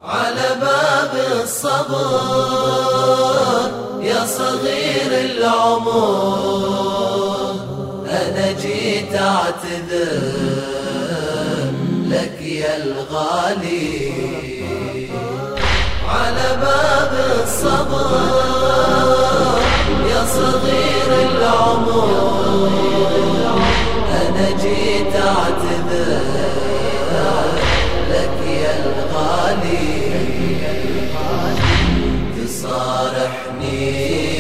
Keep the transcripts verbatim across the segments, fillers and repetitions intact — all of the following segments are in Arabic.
على باب الصبر يا صغير العمر، أنا جيت أعتذر لك يا الغالي. على باب الصبر يا صغير العمر، أنا جيت أعتذر لك يا الغالي. تصارحني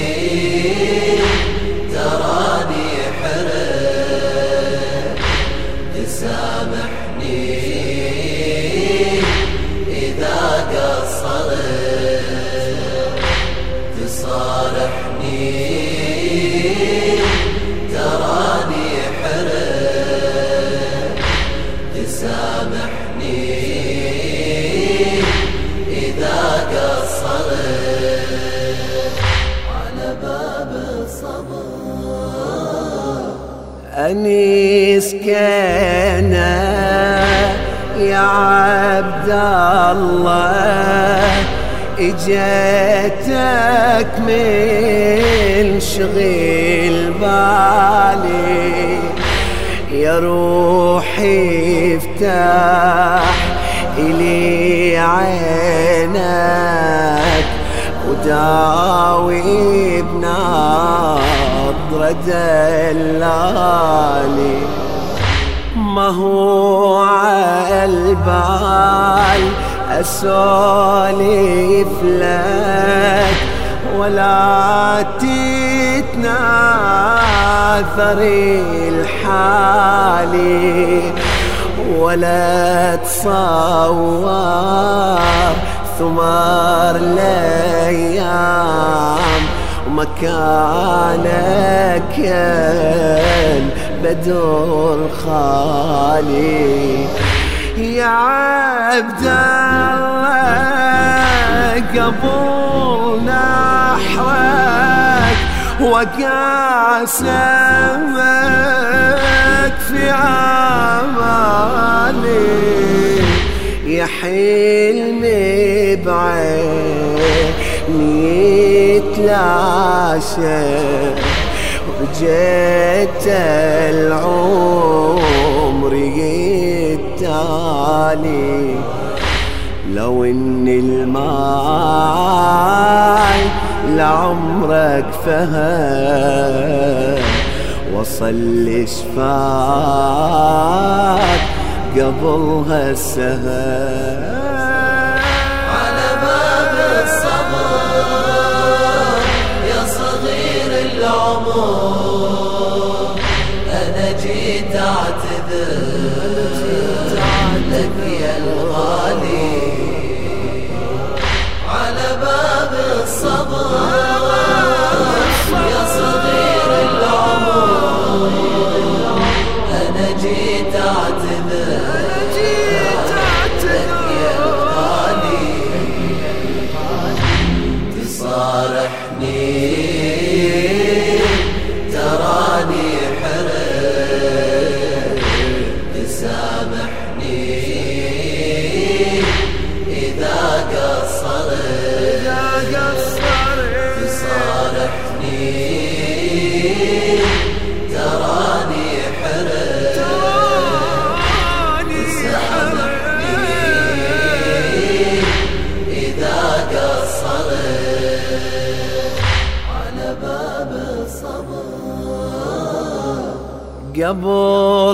تراني حرم، تسامحني إذا قصرت. تصارحني تراني حرم، تسامحني إذا قصرت. على باب الصبر أنيس كنا يا عبد الله، اجيتك من شغل بالي. يا روحي افتح إلي عينك وداوي بنظرة دلالي. ما هو عالبال أسولف لك ولا تتناثر الحالي، ولا تصور ثمار الأيام ومكانك يا البدر خالي. يا عبد الله قبل نحرك وقاسمك في عمالي. يا حلمي بعيني يتلاشى وجيت العمر يتالي. لو ان الماي لعمرك فهم وصل شفاك قبلها السهر. على باب الصبر يا صغير العمر، أنا جيت أعتذر لك يا الغالي. على باب الصبر يا صغير العمر، أنا جيت أعتذر لك يا الغالي. تصارحني تراني حرم، تسامحني إذا قصرت. تصارحني تراني حرم، تسامحني إذا قصرت. على باب الصبر قبل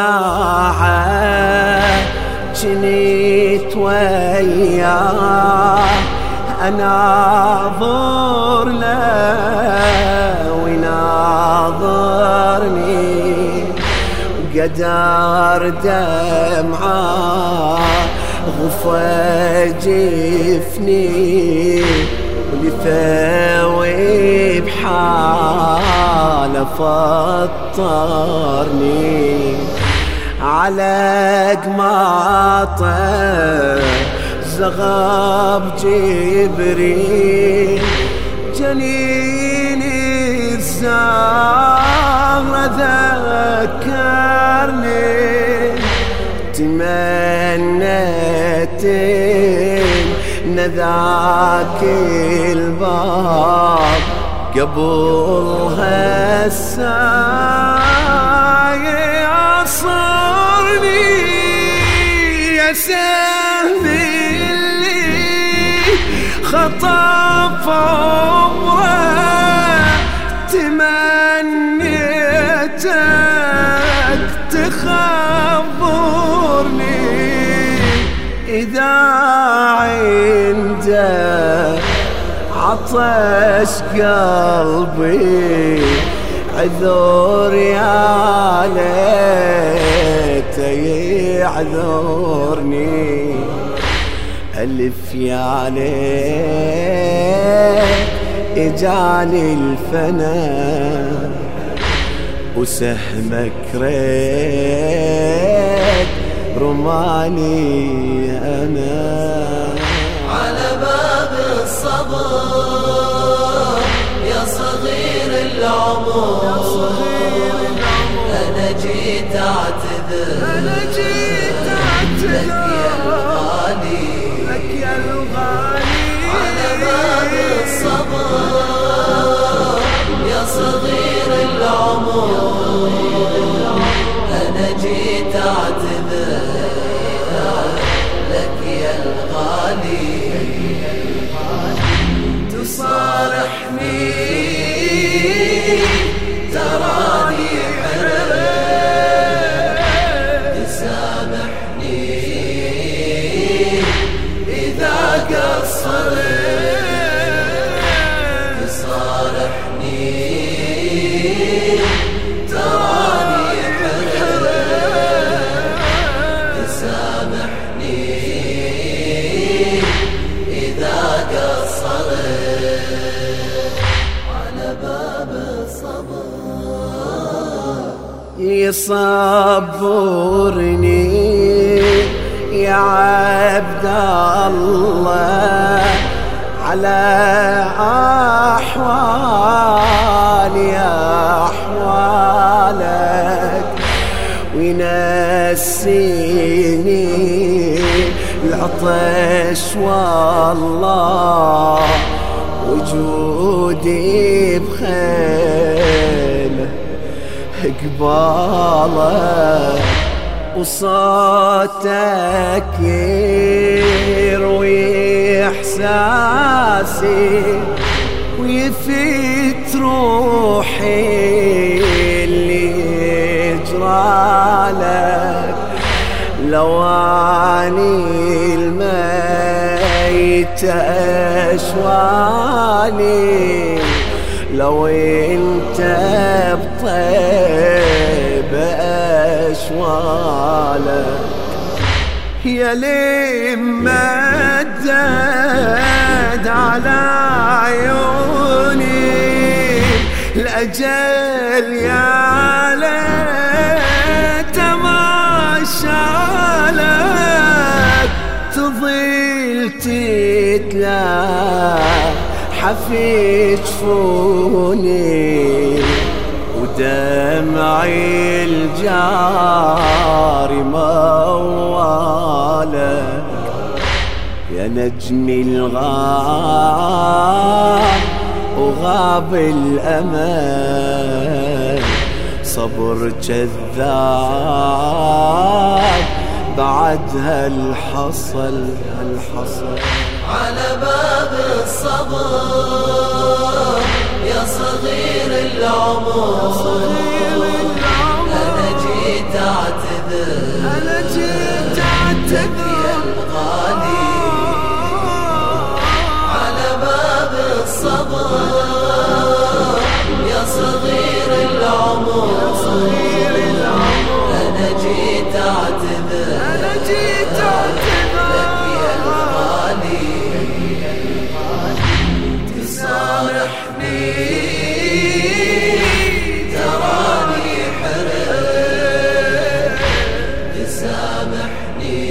ساعة جنيت وياه أناظر له ويناظرني، قدر دمعة غفى جفني ولثوي بحاله فطرني. على قماطه زغب جبريل جنيني الزهرة ذكرني. تمنيت نذاك الباب قبلها الساعي عصرني يا سهم اللي خطف عمره تمنيتك تخبرني إذا عندك عطش قلبي عذور يا ليت يعذرني ألف يا ليت إجاني الفنا وسهمك ريت رماني أنا على باب الصبر يا صغير العمر أنا جيت أعتذر أنا جيت أعتذر لك يا الغالي على باب الصبر يا صغير العمر أنا جيت أعتذر لك يا الغالي تصارحني تراني حرم تسامحني إذا قصرت تصارحني تراني حرم تسامحني إذا قصرت على باب الصبر يصبرني يا عبد الله على أحوالي أحوالك وينسيني العطش والله وجودي بخيله قبالك وصوتك يروي إحساسي ويفيت روحي اللي يجرالك لواني الميت أشواني لو انت بطيب أشوالك يا لي مدد على عيوني الأجل يا ليت ما شالك تظل تتلا حفي جفوني ودمعي الجاري موالك يا نجمي الغاب وغاب الأمان صبر كذاب بعدها الحصل الحصل على باب الصبر يا صغير العمر أنا جيت أعتذر أنا جيت أعتذر يا الغالي على باب الصبر يا صغير العمر أنا جيت أعتذر أنا جيت أعتذر لك يا الغالي تسامحني تراني حرم تسامحني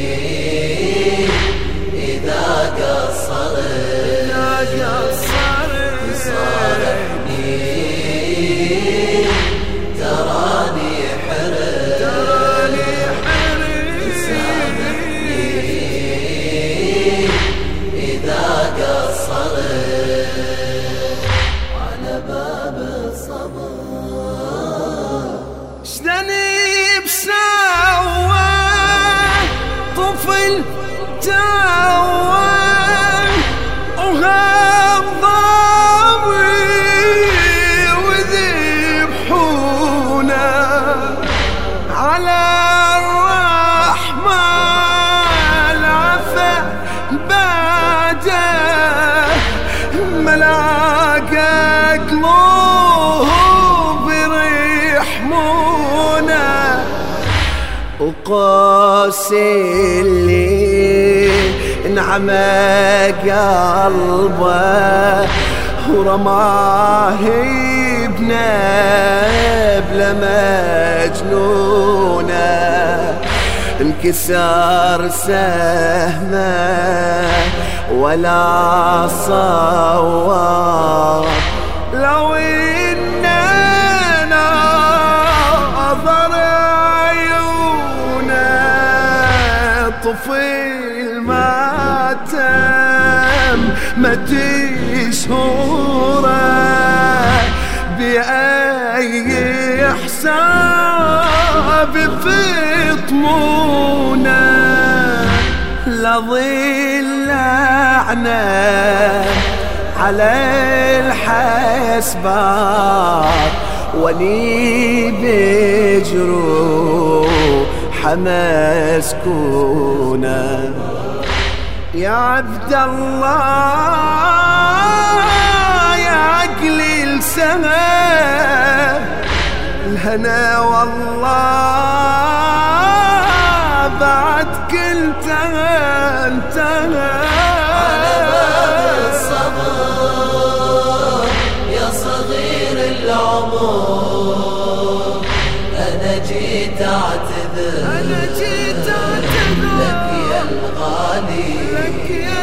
إذا قصرت تصارحني تراني حرم العروس اللي انعمى قلبه ورماه بنبلة مجنونة، انكسر سهمه ولا صواب. لو إننا نظر عيونه طفل ماتم ما تشهوره بأي حساب فطمونه. لظل لعنة على الحسبات وني بجروح مسكونة. يا عبد الله يا عقل السماء الهنا والله بعد كل انتهى. على باب الصبر يا صغير العمر أنا جيت أعتذر، أنا جيت أعتذر لك يا الغالي، لك يا